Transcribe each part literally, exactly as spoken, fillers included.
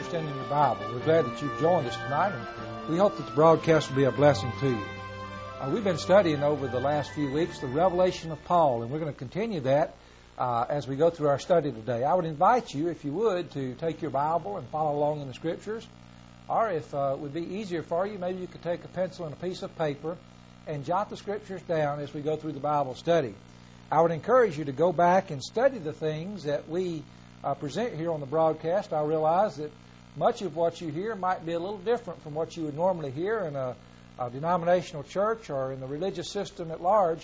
Understanding Your Bible. We're glad that you've joined us tonight, and we hope that the broadcast will be a blessing to you. Uh, we've been studying over the last few weeks the revelation of Paul, and we're going to continue that uh, as we go through our study today. I would invite you, if you would, to take your Bible and follow along in the Scriptures, or if uh, it would be easier for you, maybe you could take a pencil and a piece of paper and jot the Scriptures down as we go through the Bible study. I would encourage you to go back and study the things that we uh, present here on the broadcast. I realize that much of what you hear might be a little different from what you would normally hear in a, a denominational church or in the religious system at large.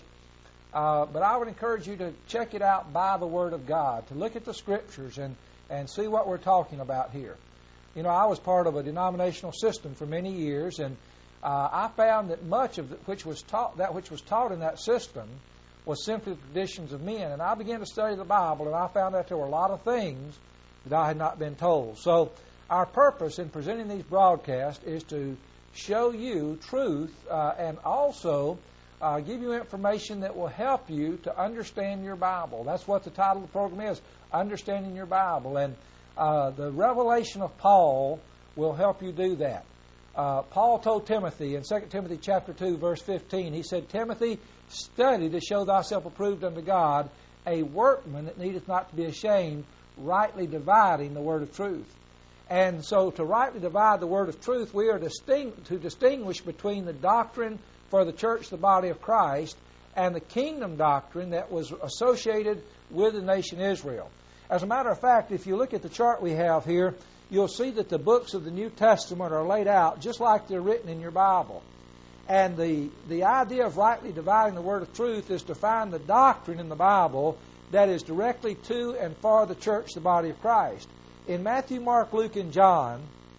Uh, but I would encourage you to check it out by the Word of God, to look at the Scriptures and, and see what we're talking about here. You know, I was part of a denominational system for many years, and uh, I found that much of the, which was taught, that which was taught in that system was simply the traditions of men. And I began to study the Bible, and I found that there were a lot of things that I had not been told. So our purpose in presenting these broadcasts is to show you truth uh, and also uh, give you information that will help you to understand your Bible. That's what the title of the program is, Understanding Your Bible. And uh, the revelation of Paul will help you do that. Uh, Paul told Timothy in Second Timothy chapter two, verse fifteen, he said, Timothy, study to show thyself approved unto God, a workman that needeth not to be ashamed, rightly dividing the word of truth. And so to rightly divide the word of truth, we are distinct, to distinguish between the doctrine for the church, the body of Christ, and the kingdom doctrine that was associated with the nation Israel. As a matter of fact, if you look at the chart we have here, you'll see that the books of the New Testament are laid out just like they're written in your Bible. And the, the idea of rightly dividing the word of truth is to find the doctrine in the Bible that is directly to and for the church, the body of Christ. In Matthew, Mark, Luke, and John,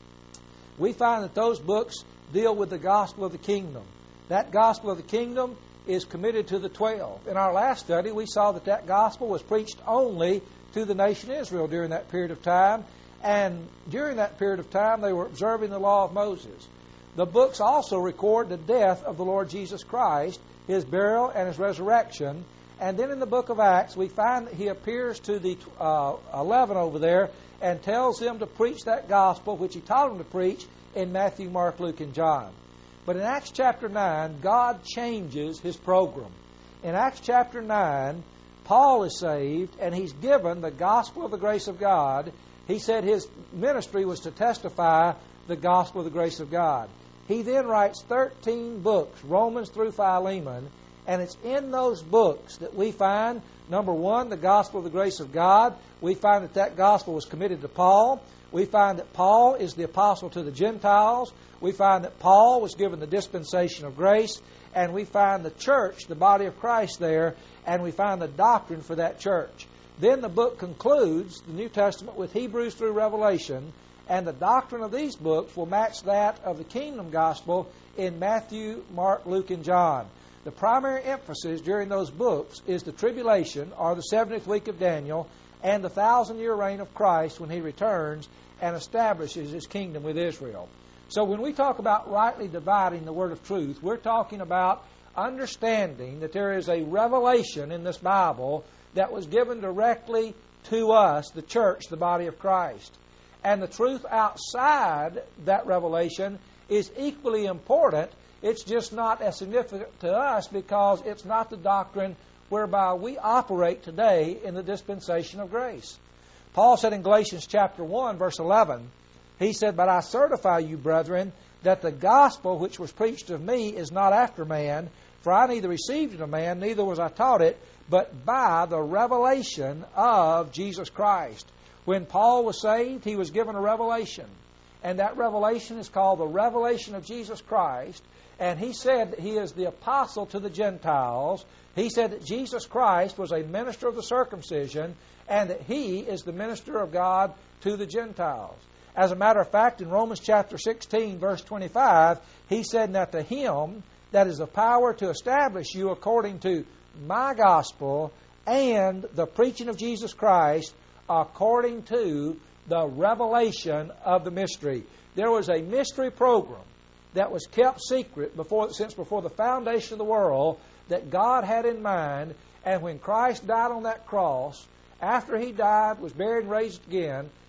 we find that those books deal with the gospel of the kingdom. That gospel of the kingdom is committed to the twelve. In our last study, we saw that that gospel was preached only to the nation Israel during that period of time. And during that period of time, they were observing the law of Moses. The books also record the death of the Lord Jesus Christ, His burial and His resurrection. And then in the book of Acts, we find that He appears to the uh, eleven over there and tells them to preach that gospel, which He taught them to preach in Matthew, Mark, Luke, and John. But in Acts chapter nine, God changes His program. In Acts chapter nine, Paul is saved, and he's given the gospel of the grace of God. He said his ministry was to testify the gospel of the grace of God. He then writes thirteen books, Romans through Philemon, and it's in those books that we find, number one, the gospel of the grace of God. We find that that gospel was committed to Paul. We find that Paul is the apostle to the Gentiles. We find that Paul was given the dispensation of grace. And we find the church, the body of Christ there, and we find the doctrine for that church. Then the book concludes, the New Testament, with Hebrews through Revelation, and the doctrine of these books will match that of the kingdom gospel in Matthew, Mark, Luke, and John. The primary emphasis during those books is the tribulation, or the seventieth week of Daniel, and the thousand-year reign of Christ when He returns and establishes His kingdom with Israel. So when we talk about rightly dividing the word of truth, we're talking about understanding that there is a revelation in this Bible that was given directly to us, the church, the body of Christ. And the truth outside that revelation is equally important. It's just not as significant to us because it's not the doctrine whereby we operate today in the dispensation of grace. Paul said in Galatians chapter one, verse eleven, he said, But I certify you, brethren, that the gospel which was preached of me is not after man, for I neither received it of man, neither was I taught it, but by the revelation of Jesus Christ. When Paul was saved, he was given a revelation. And that revelation is called the revelation of Jesus Christ. And he said that he is the apostle to the Gentiles. He said that Jesus Christ was a minister of the circumcision and that He is the minister of God to the Gentiles. As a matter of fact, in Romans chapter sixteen, verse twenty-five, he said that to Him that is the power to establish you according to my gospel and the preaching of Jesus Christ according to the revelation of the mystery. There was a mystery program that was kept secret before, since before the foundation of the world that God had in mind. And when Christ died on that cross, after He died, was buried and raised again,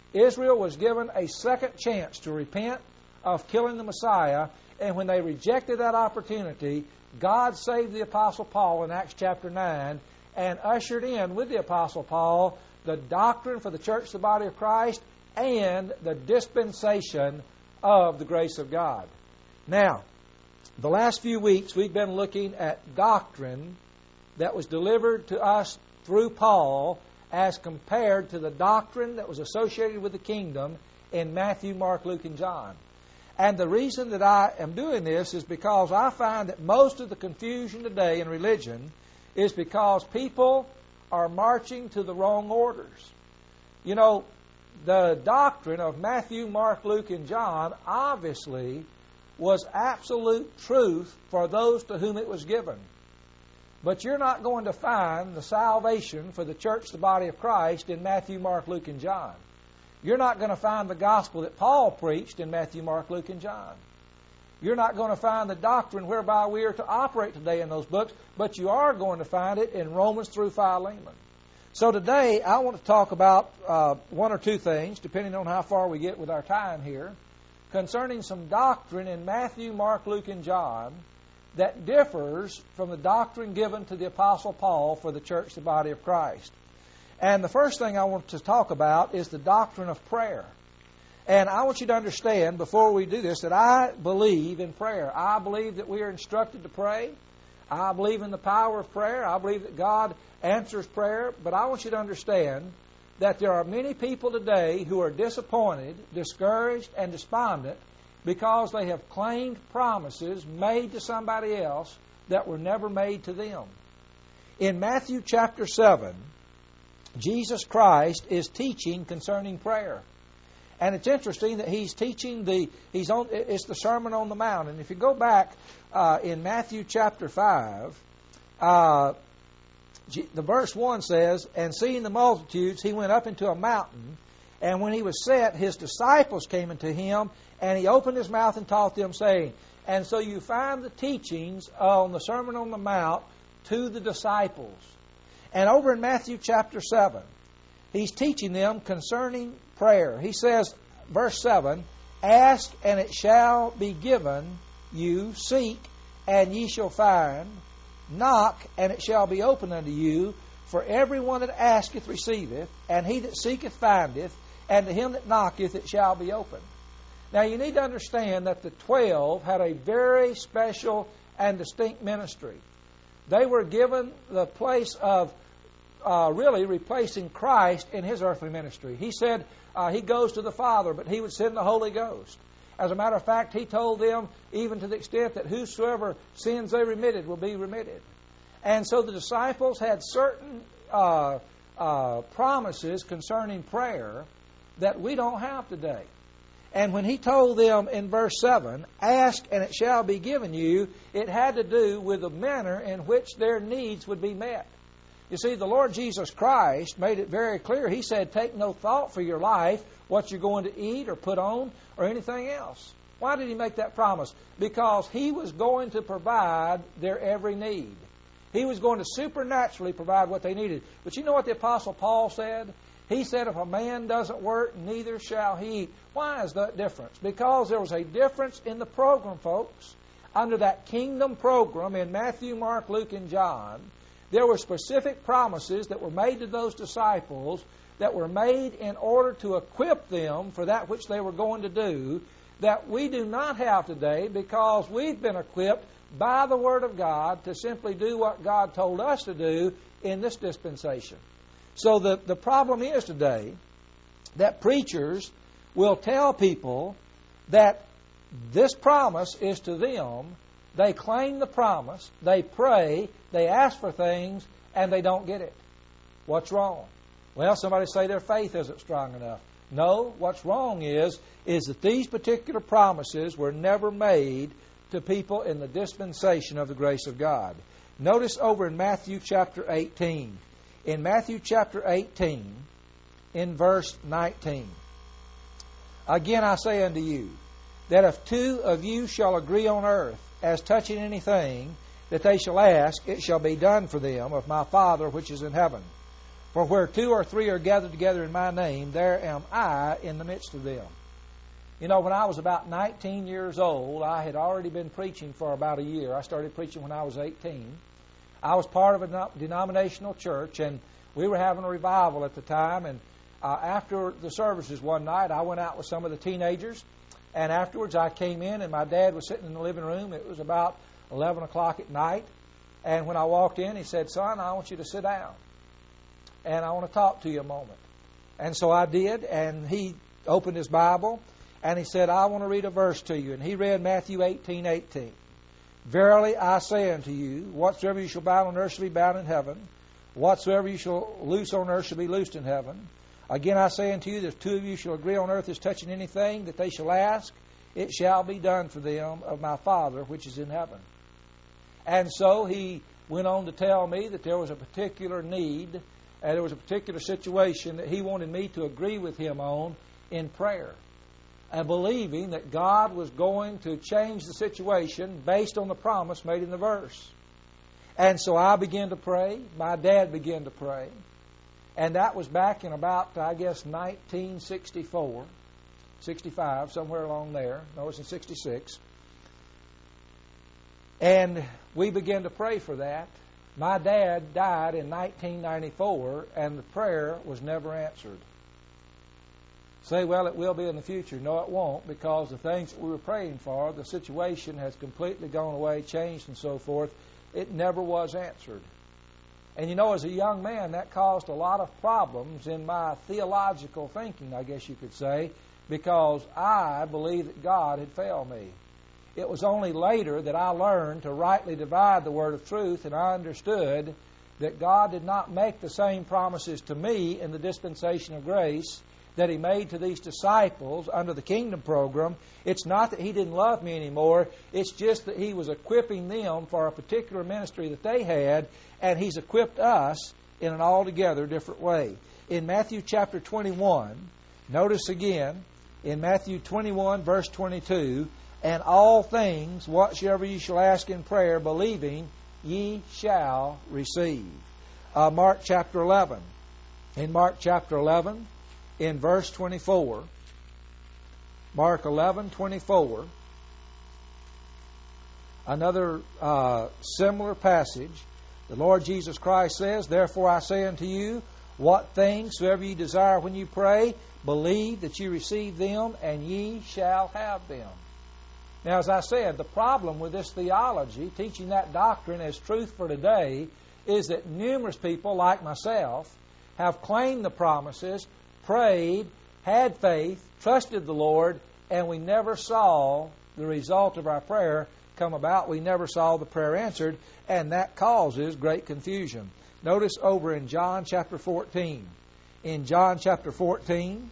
Israel was given a second chance to repent of killing the Messiah, and when they rejected that opportunity, God saved the Apostle Paul in Acts chapter nine and ushered in with the Apostle Paul the doctrine for the church, the body of Christ, and the dispensation of the grace of God. Now, the last few weeks we've been looking at doctrine that was delivered to us through Paul as compared to the doctrine that was associated with the kingdom in Matthew, Mark, Luke, and John. And the reason that I am doing this is because I find that most of the confusion today in religion is because people are marching to the wrong orders. You know, the doctrine of Matthew, Mark, Luke, and John obviously was absolute truth for those to whom it was given. But you're not going to find the salvation for the church, the body of Christ, in Matthew, Mark, Luke, and John. You're not going to find the gospel that Paul preached in Matthew, Mark, Luke, and John. You're not going to find the doctrine whereby we are to operate today in those books, but you are going to find it in Romans through Philemon. So today I want to talk about uh, one or two things, depending on how far we get with our time here, concerning some doctrine in Matthew, Mark, Luke, and John that differs from the doctrine given to the Apostle Paul for the church, the body of Christ. And the first thing I want to talk about is the doctrine of prayer. And I want you to understand, before we do this, that I believe in prayer. I believe that we are instructed to pray. I believe in the power of prayer. I believe that God answers prayer. But I want you to understand that there are many people today who are disappointed, discouraged, and despondent because they have claimed promises made to somebody else that were never made to them. In Matthew chapter seven, Jesus Christ is teaching concerning prayer. And it's interesting that He's teaching the, He's on, it's the Sermon on the Mount. And if you go back uh, in Matthew chapter five, uh, the verse one says, "And seeing the multitudes, He went up into a mountain, and when He was set, His disciples came unto Him, and He opened His mouth and taught them, saying." And so you find the teachings on the Sermon on the Mount to the disciples. And over in Matthew chapter seven, He's teaching them concerning prayer. He says, verse seven, "Ask, and it shall be given you. Seek, and ye shall find. Knock, and it shall be opened unto you. For everyone that asketh receiveth, and he that seeketh findeth, and to him that knocketh it shall be opened." Now you need to understand that the twelve had a very special and distinct ministry. They were given the place of uh, really replacing Christ in His earthly ministry. He said uh, He goes to the Father, but He would send the Holy Ghost. As a matter of fact, He told them, even to the extent that whosoever sins they remitted will be remitted. And so the disciples had certain uh, uh, promises concerning prayer that we don't have today. And when He told them in verse seven, "Ask, and it shall be given you," it had to do with the manner in which their needs would be met. You see, the Lord Jesus Christ made it very clear. He said, "Take no thought for your life, what you're going to eat or put on or anything else." Why did He make that promise? Because He was going to provide their every need. He was going to supernaturally provide what they needed. But you know what the Apostle Paul said? He said, "If a man doesn't work, neither shall he eat." Why is that difference? Because there was a difference in the program, folks. Under that kingdom program in Matthew, Mark, Luke, and John, there were specific promises that were made to those disciples that were made in order to equip them for that which they were going to do, that we do not have today, because we've been equipped by the Word of God to simply do what God told us to do in this dispensation. So the, the problem is today that preachers will tell people that this promise is to them. They claim the promise, they pray, they ask for things, and they don't get it. What's wrong? Well, somebody say their faith isn't strong enough. No, what's wrong is, is that these particular promises were never made to people in the dispensation of the grace of God. Notice over in Matthew chapter eighteen. In Matthew chapter eighteen, in verse nineteen, "Again I say unto you, that if two of you shall agree on earth as touching anything that they shall ask, it shall be done for them of my Father which is in heaven. For where two or three are gathered together in my name, there am I in the midst of them. You know, when I was about nineteen years old, I had already been preaching for about a year. I started preaching when I was eighteen. I was part of a denominational church, and we were having a revival at the time. And uh, after the services one night, I went out with some of the teenagers. And afterwards, I came in, and my dad was sitting in the living room. It was about eleven o'clock at night. And when I walked in, he said, "Son, I want you to sit down. And I want to talk to you a moment." And so I did, and he opened his Bible, and he said, "I want to read a verse to you." And he read Matthew eighteen eighteen. "Verily I say unto you, whatsoever you shall bind on earth shall be bound in heaven. Whatsoever you shall loose on earth shall be loosed in heaven. Again I say unto you, that if two of you shall agree on earth as touching anything that they shall ask, it shall be done for them of my Father which is in heaven." And so he went on to tell me that there was a particular need, and there was a particular situation that he wanted me to agree with him on in prayer, and believing that God was going to change the situation based on the promise made in the verse. And so I began to pray. My dad began to pray. And that was back in about, I guess, nineteen sixty-four, sixty-five, somewhere along there. No, it was in sixty-six. And we began to pray for that. My dad died in nineteen ninety-four, and the prayer was never answered. Say, well, it will be in the future. No, it won't, because the things that we were praying for, the situation has completely gone away, changed, and so forth. It never was answered. And you know, as a young man, that caused a lot of problems in my theological thinking, I guess you could say, because I believed that God had failed me. It was only later that I learned to rightly divide the word of truth, and I understood that God did not make the same promises to me in the dispensation of grace that He made to these disciples under the kingdom program. It's not that He didn't love me anymore. It's just that He was equipping them for a particular ministry that they had, and He's equipped us in an altogether different way. In Matthew chapter twenty-one, notice again, in Matthew twenty-one, verse twenty-two, "And all things, whatsoever ye shall ask in prayer, believing, ye shall receive." Uh, Mark chapter eleven. In Mark chapter eleven, in verse twenty-four, Mark eleven twenty-four, another uh, similar passage. The Lord Jesus Christ says, "Therefore I say unto you, what things soever ye desire when you pray, believe that ye receive them, and ye shall have them." Now, as I said, the problem with this theology, teaching that doctrine as truth for today, is that numerous people like myself have claimed the promises, prayed, had faith, trusted the Lord, and we never saw the result of our prayer come about. We never saw the prayer answered, and that causes great confusion. Notice over in John chapter fourteen. In John chapter fourteen,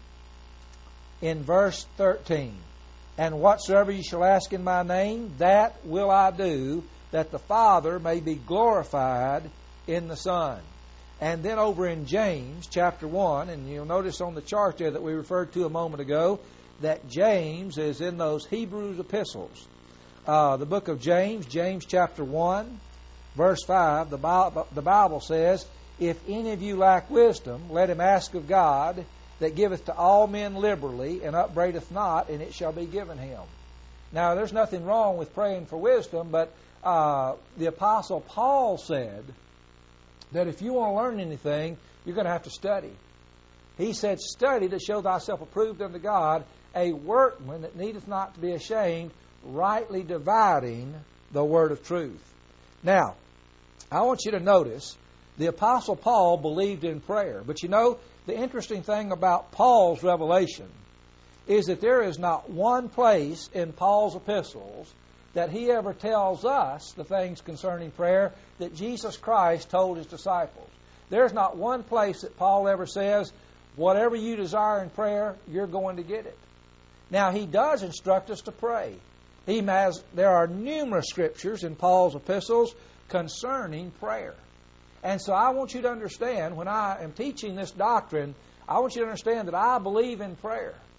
in verse thirteen, "And whatsoever ye shall ask in my name, that will I do, that the Father may be glorified in the Son." And then over in James chapter one, and you'll notice on the chart there that we referred to a moment ago, that James is in those Hebrews epistles. Uh, the book of James, James chapter one, verse five, the Bible, the Bible says, "If any of you lack wisdom, let him ask of God, that giveth to all men liberally, and upbraideth not, and it shall be given him." Now, there's nothing wrong with praying for wisdom, but uh, the Apostle Paul said that if you want to learn anything, you're going to have to study. He said, "Study to show thyself approved unto God, a workman that needeth not to be ashamed, rightly dividing the word of truth." Now, I want you to notice, the Apostle Paul believed in prayer. But you know, the interesting thing about Paul's revelation is that there is not one place in Paul's epistles that he ever tells us the things concerning prayer that Jesus Christ told His disciples. There's not one place that Paul ever says, whatever you desire in prayer, you're going to get it. Now, he does instruct us to pray. He has, there are numerous scriptures in Paul's epistles concerning prayer. And so I want you to understand, when I am teaching this doctrine, I want you to understand that I believe in prayer.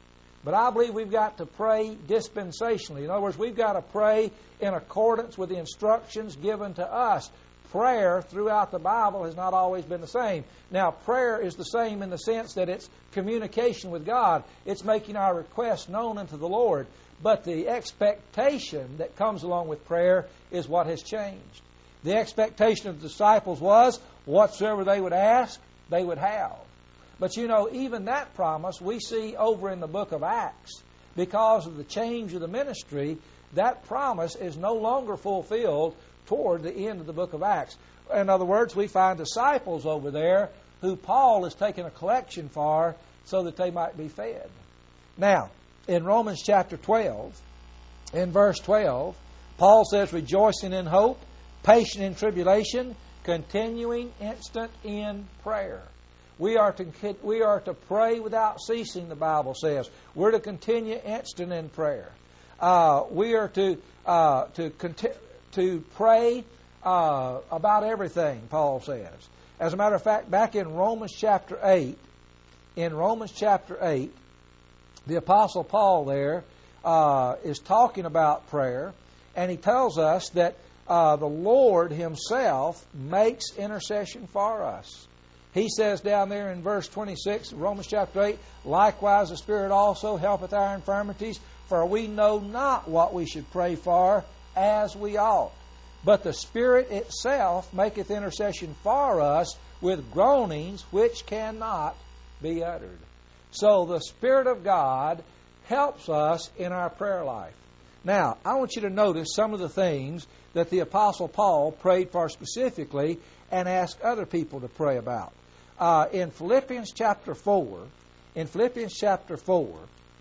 But I believe we've got to pray dispensationally. In other words, we've got to pray in accordance with the instructions given to us. Prayer throughout the Bible has not always been the same. Now, prayer is the same in the sense that it's communication with God. It's making our requests known unto the Lord. But the expectation that comes along with prayer is what has changed. The expectation of the disciples was, whatsoever they would ask, they would have. But you know, even that promise we see over in the book of Acts. Because of the change of the ministry, that promise is no longer fulfilled toward the end of the book of Acts. In other words, we find disciples over there who Paul has taken a collection for so that they might be fed. Now, in Romans chapter twelve, in verse twelve, Paul says, rejoicing in hope, patient in tribulation, continuing instant in prayer. We are to we are to pray without ceasing, the Bible says. We're to continue instant in prayer. Uh, we are to uh, to conti- to pray uh, about everything, Paul says. As a matter of fact, back in Romans chapter eight, in Romans chapter eight, the Apostle Paul there uh, is talking about prayer, and he tells us that uh, the Lord Himself makes intercession for us. He says down there in verse twenty-six, Romans chapter eight, likewise the Spirit also helpeth our infirmities, for we know not what we should pray for as we ought. But the Spirit itself maketh intercession for us with groanings which cannot be uttered. So the Spirit of God helps us in our prayer life. Now, I want you to notice some of the things that the Apostle Paul prayed for specifically and asked other people to pray about. Uh, in Philippians chapter four, in Philippians chapter four,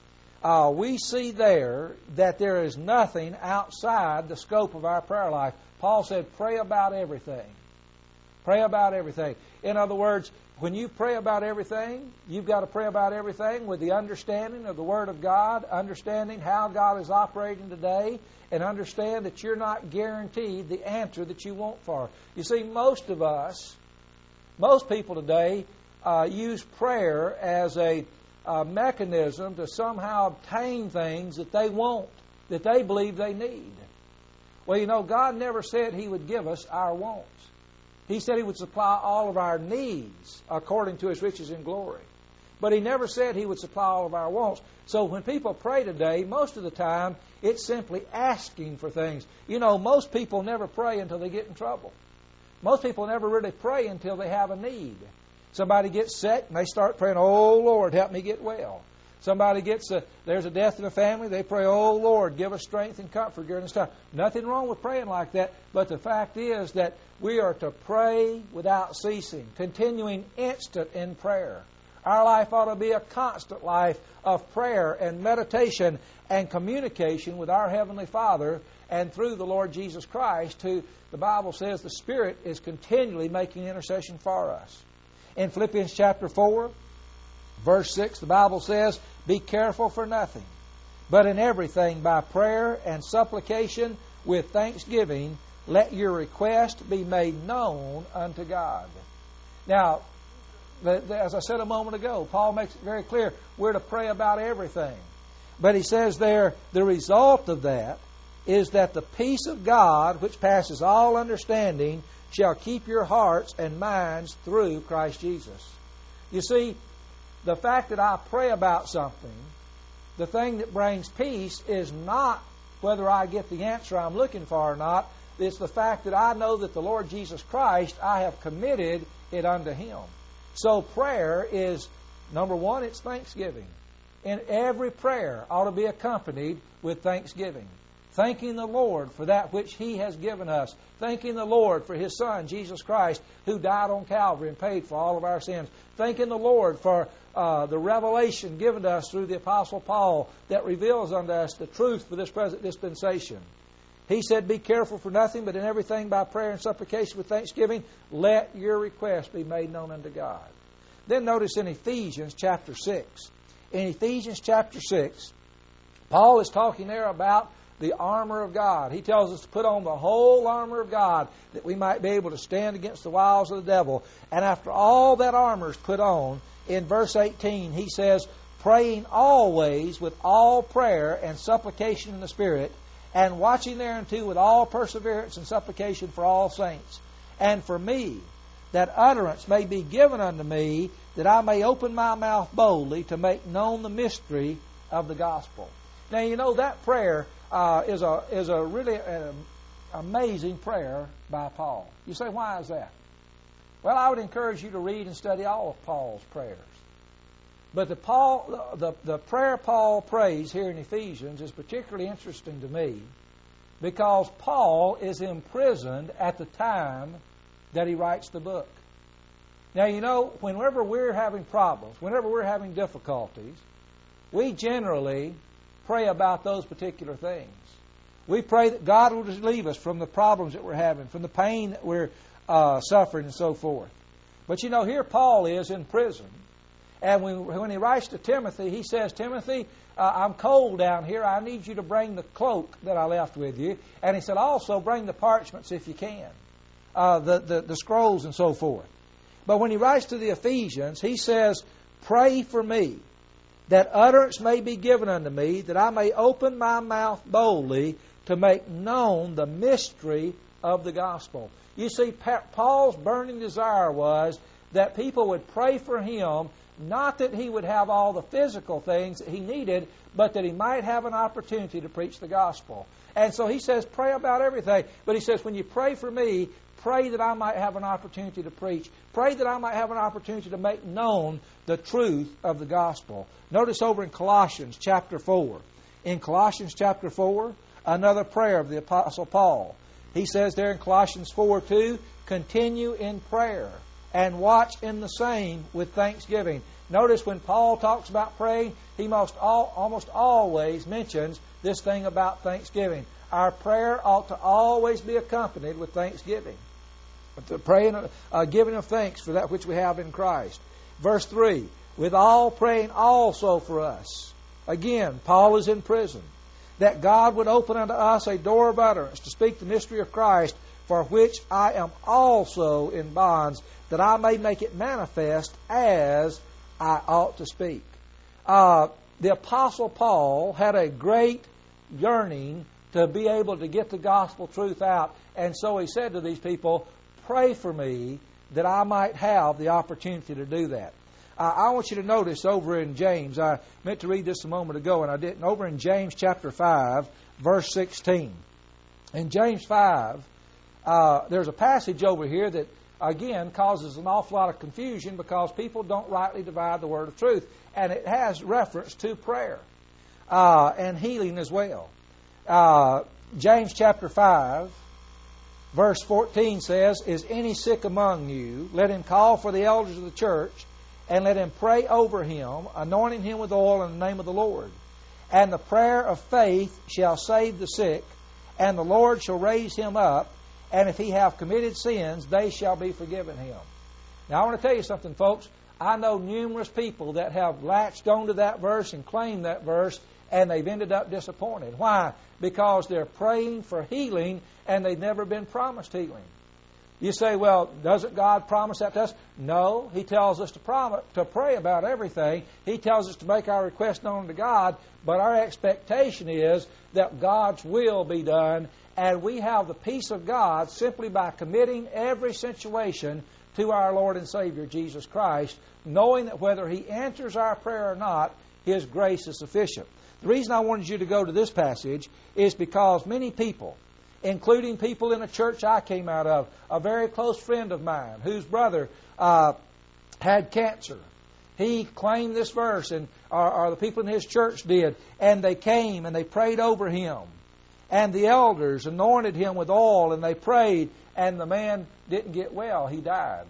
uh, we see there that there is nothing outside the scope of our prayer life. Paul said, pray about everything. Pray about everything. In other words, when you pray about everything, you've got to pray about everything with the understanding of the Word of God, understanding how God is operating today, and understand that you're not guaranteed the answer that you want for. You see, most of us, most people today uh, use prayer as a, a mechanism to somehow obtain things that they want, that they believe they need. Well, you know, God never said He would give us our wants. He said He would supply all of our needs according to His riches in glory. But He never said He would supply all of our wants. So when people pray today, most of the time, it's simply asking for things. You know, most people never pray until they get in trouble. Most people never really pray until they have a need. Somebody gets sick and they start praying, oh, Lord, help me get well. Somebody gets a, there's a death in the family, they pray, oh, Lord, give us strength and comfort during this time. Nothing wrong with praying like that, but the fact is that we are to pray without ceasing, continuing instant in prayer. Our life ought to be a constant life of prayer and meditation and communication with our Heavenly Father and through the Lord Jesus Christ, who the Bible says the Spirit is continually making intercession for us. In Philippians chapter four, verse six, the Bible says, be careful for nothing, but in everything by prayer and supplication with thanksgiving, let your request be made known unto God. Now, as I said a moment ago, Paul makes it very clear we're to pray about everything. But he says there, the result of that is that the peace of God, which passes all understanding, shall keep your hearts and minds through Christ Jesus. You see, the fact that I pray about something, the thing that brings peace is not whether I get the answer I'm looking for or not. It's the fact that I know that the Lord Jesus Christ, I have committed it unto Him. So prayer is, number one, it's thanksgiving. And every prayer ought to be accompanied with thanksgiving. Thanking the Lord for that which He has given us. Thanking the Lord for His Son, Jesus Christ, who died on Calvary and paid for all of our sins. Thanking the Lord for uh, the revelation given to us through the Apostle Paul that reveals unto us the truth for this present dispensation. He said, be careful for nothing, but in everything by prayer and supplication with thanksgiving, let your request be made known unto God. Then notice in Ephesians chapter six. In Ephesians chapter six, Paul is talking there about the armor of God. He tells us to put on the whole armor of God that we might be able to stand against the wiles of the devil. And after all that armor is put on, in verse eighteen, he says, praying always with all prayer and supplication in the Spirit, and watching thereunto with all perseverance and supplication for all saints, and for me, that utterance may be given unto me, that I may open my mouth boldly to make known the mystery of the gospel. Now, you know, that prayer uh, is a is a really uh, amazing prayer by Paul. You say, why is that? Well, I would encourage you to read and study all of Paul's prayers. But the Paul, the, the prayer Paul prays here in Ephesians is particularly interesting to me because Paul is imprisoned at the time that he writes the book. Now, you know, whenever we're having problems, whenever we're having difficulties, we generally pray about those particular things. We pray that God will relieve us from the problems that we're having, from the pain that we're uh, suffering and so forth. But, you know, here Paul is in prison. And when, when he writes to Timothy, he says, Timothy, uh, I'm cold down here. I need you to bring the cloak that I left with you. And he said, also bring the parchments if you can, uh, the, the, the scrolls and so forth. But when he writes to the Ephesians, he says, pray for me, that utterance may be given unto me, that I may open my mouth boldly to make known the mystery of the gospel. You see, Paul's burning desire was that people would pray for him, not that he would have all the physical things that he needed, but that he might have an opportunity to preach the gospel. And so he says, pray about everything. But he says, when you pray for me, pray that I might have an opportunity to preach. Pray that I might have an opportunity to make known the truth of the gospel. Notice over in Colossians chapter four. In Colossians chapter four, another prayer of the Apostle Paul. He says there in Colossians four two, continue in prayer and watch in the same with thanksgiving. Notice when Paul talks about praying, he most all, almost always mentions this thing about thanksgiving. Our prayer ought to always be accompanied with thanksgiving. The praying, uh, giving of thanks for that which we have in Christ. Verse three, with all praying also for us. Again, Paul is in prison. That God would open unto us a door of utterance to speak the mystery of Christ, for which I am also in bonds, that I may make it manifest as I ought to speak. Uh, the Apostle Paul had a great yearning to be able to get the gospel truth out. And so he said to these people, pray for me that I might have the opportunity to do that. Uh, I want you to notice over in James, I meant to read this a moment ago and I didn't, over in James chapter five, verse sixteen. In James five, uh, there's a passage over here that, again, causes an awful lot of confusion because people don't rightly divide the word of truth. And it has reference to prayer uh, and healing as well. Uh, James chapter five, verse fourteen says, is any sick among you? Let him call for the elders of the church, and let him pray over him, anointing him with oil in the name of the Lord. And the prayer of faith shall save the sick, and the Lord shall raise him up, and if he have committed sins, they shall be forgiven him. Now, I want to tell you something, folks. I know numerous people that have latched onto that verse and claimed that verse, and they've ended up disappointed. Why? Because they're praying for healing, and they've never been promised healing. You say, well, doesn't God promise that to us? No. He tells us to promise, to pray about everything. He tells us to make our request known to God, but our expectation is that God's will be done, and we have the peace of God simply by committing every situation to our Lord and Savior, Jesus Christ, knowing that whether He answers our prayer or not, His grace is sufficient. The reason I wanted you to go to this passage is because many people, including people in a church I came out of, a very close friend of mine whose brother uh, had cancer. He claimed this verse, and or, or the people in his church did, and they came and they prayed over him. And the elders anointed him with oil, and they prayed, and the man didn't get well. He died.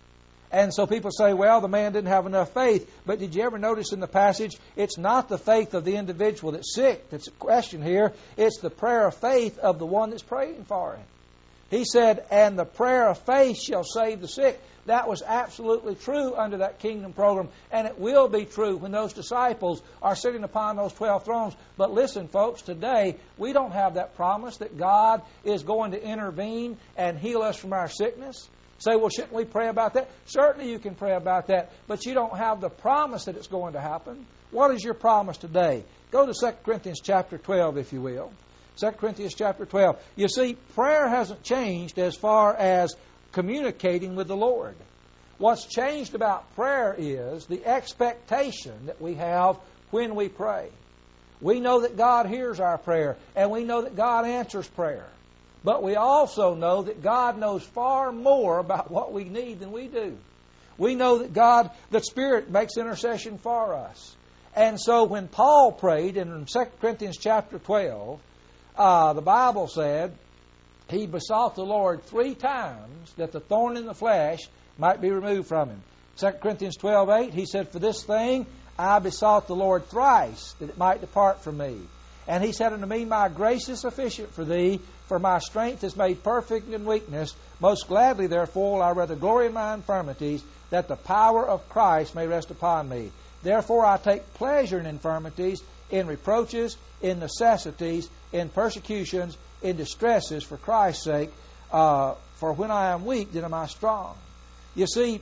And so people say, well, the man didn't have enough faith. But did you ever notice in the passage, it's not the faith of the individual that's sick that's a question here. It's the prayer of faith of the one that's praying for him. He said, and the prayer of faith shall save the sick. That was absolutely true under that kingdom program. And it will be true when those disciples are sitting upon those twelve thrones. But listen, folks, today we don't have that promise that God is going to intervene and heal us from our sickness. Say, well, shouldn't we pray about that? Certainly you can pray about that, but you don't have the promise that it's going to happen. What is your promise today? Go to Second Corinthians chapter twelve, if you will. Second Corinthians chapter twelve. You see, prayer hasn't changed as far as communicating with the Lord. What's changed about prayer is the expectation that we have when we pray. We know that God hears our prayer, and we know that God answers prayer. But we also know that God knows far more about what we need than we do. We know that God, the Spirit, makes intercession for us. And so when Paul prayed in Second Corinthians chapter twelve, uh, the Bible said he besought the Lord three times that the thorn in the flesh might be removed from him. Second Corinthians twelve eight, he said, "For this thing I besought the Lord thrice, that it might depart from me. And he said unto me, My grace is sufficient for thee, for my strength is made perfect in weakness. Most gladly, therefore, will I rather glory in my infirmities, that the power of Christ may rest upon me. Therefore I take pleasure in infirmities, in reproaches, in necessities, in persecutions, in distresses, for Christ's sake. Uh, for when I am weak, then am I strong." You see,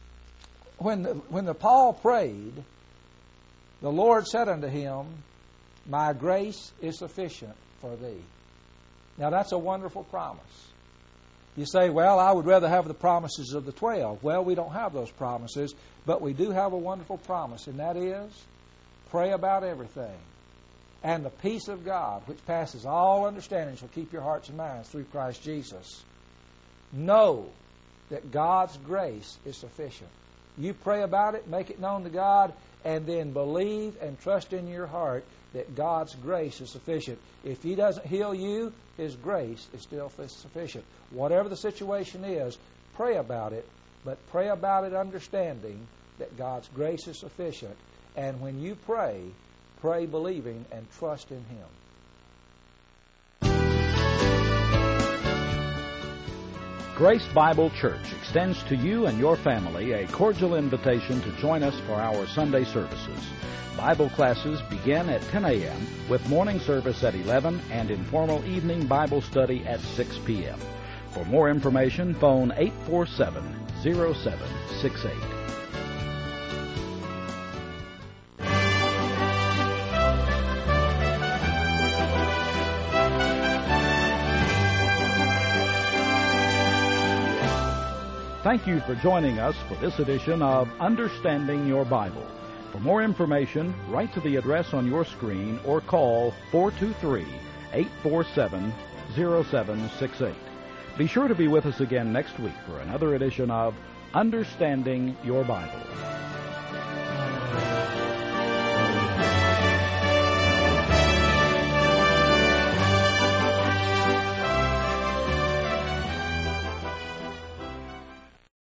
when the, when the Paul prayed, the Lord said unto him, "My grace is sufficient for thee." Now that's a wonderful promise. You say, well, I would rather have the promises of the twelve. Well, we don't have those promises, but we do have a wonderful promise, and that is, pray about everything. And the peace of God, which passes all understanding, shall keep your hearts and minds through Christ Jesus. Know that God's grace is sufficient. You pray about it, make it known to God, and then believe and trust in your heart that God's grace is sufficient. If He doesn't heal you, His grace is still sufficient. Whatever the situation is, pray about it, but pray about it understanding that God's grace is sufficient. And when you pray, pray believing and trust in Him. Grace Bible Church extends to you and your family a cordial invitation to join us for our Sunday services. Bible classes begin at ten a.m. with morning service at eleven and informal evening Bible study at six p.m. For more information, phone eight four seven, zero seven six eight. Thank you for joining us for this edition of Understanding Your Bible. For more information, write to the address on your screen or call four two three, eight four seven, zero seven six eight. Be sure to be with us again next week for another edition of Understanding Your Bible.